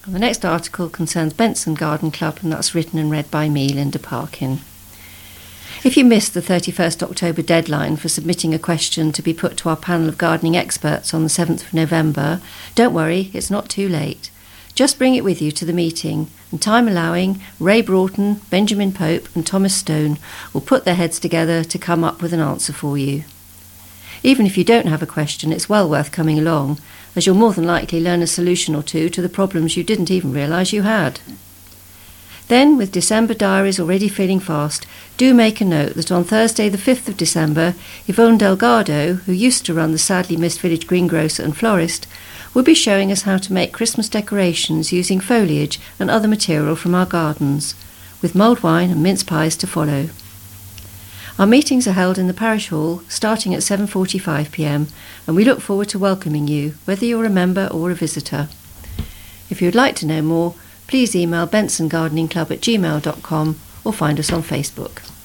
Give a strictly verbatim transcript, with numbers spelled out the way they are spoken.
And the next article concerns Benson Garden Club, and that's written and read by me, Linda Parkin. If you missed the thirty-first October deadline for submitting a question to be put to our panel of gardening experts on the seventh of November, don't worry, it's not too late. Just bring it with you to the meeting, and time allowing, Ray Broughton, Benjamin Pope and Thomas Stone will put their heads together to come up with an answer for you. Even if you don't have a question, it's well worth coming along, as you'll more than likely learn a solution or two to the problems you didn't even realise you had. Then, with December diaries already filling fast, do make a note that on Thursday the fifth of December, Yvonne Delgado, who used to run the sadly missed village greengrocer and florist, will be showing us how to make Christmas decorations using foliage and other material from our gardens, with mulled wine and mince pies to follow. Our meetings are held in the parish hall, starting at seven forty-five p m, and we look forward to welcoming you, whether you're a member or a visitor. If you'd like to know more, please email bensongardeningclub at gmail dot com or find us on Facebook.